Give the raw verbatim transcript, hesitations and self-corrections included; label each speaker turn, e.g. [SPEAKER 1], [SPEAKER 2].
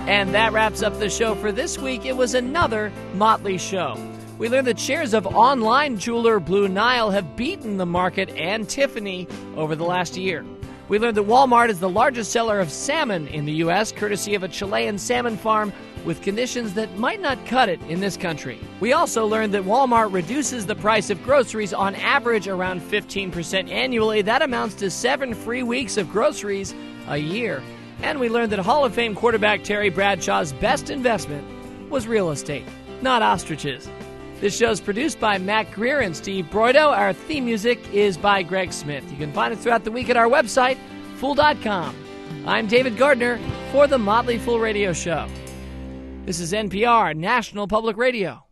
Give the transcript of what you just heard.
[SPEAKER 1] And that wraps up the show for this week. It was another Motley show. We learned that shares of online jeweler Blue Nile have beaten the market and Tiffany over the last year. We learned that Walmart is the largest seller of salmon in the U S, courtesy of a Chilean salmon farm with conditions that might not cut it in this country. We also learned that Walmart reduces the price of groceries on average around fifteen percent annually. That amounts to seven free weeks of groceries a year. And we learned that Hall of Fame quarterback Terry Bradshaw's best investment was real estate, not ostriches. This show is produced by Matt Greer and Steve Broido. Our theme music is by Greg Smith. You can find it throughout the week at our website, fool dot com. I'm David Gardner for the Motley Fool Radio Show. This is N P R, National Public Radio.